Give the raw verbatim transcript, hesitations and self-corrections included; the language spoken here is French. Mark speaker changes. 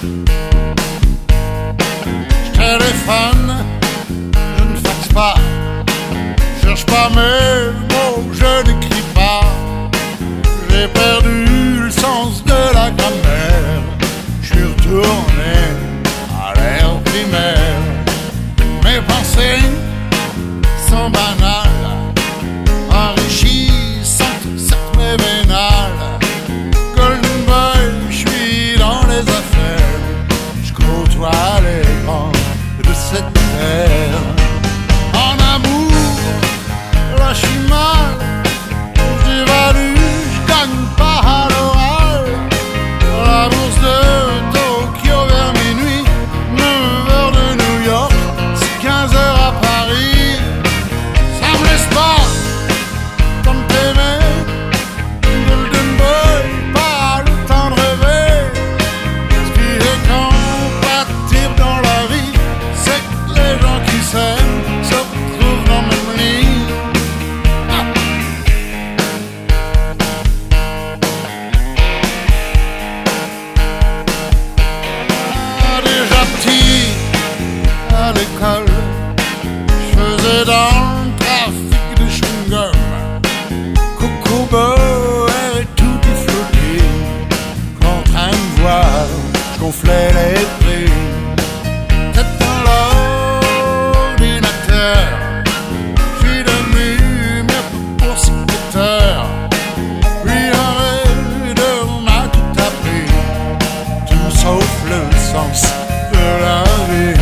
Speaker 1: Je téléphone, je ne faxe pas, je cherche pas mes mots, je n'écris pas. J'ai perdu le sens de la grammaire, je suis retourné à l'ère primaire. Mes pensées sont banales, enrichissantes, certes mais vénales. Golden boy, je suis dans les affaires, je côtoie les grands de cette terre. En amour, là je suis mal, j'évalue, je gagne pas à l'oral. La bourse de Tokyo vers minuit, neuf heures de New York, c'est quinze heures à Paris. Ça me laisse pas comme t'aimer, Golden boy, pas le temps de rêver. Ce qui est compatible dans la vie, c'est que les gens qui s'aiment se retrouvent dans le même lit. Ah. Ah, déjà petit, à l'école, je faisais dans le trafic de chewing-gum. Coco et tout flotti, contre un voile, je gonflais les prix. Tête dans l'ordinateur, je suis devenu mieux pour secrétaire. Puis un de m'a tout appris, tout sauf le sens de la vie.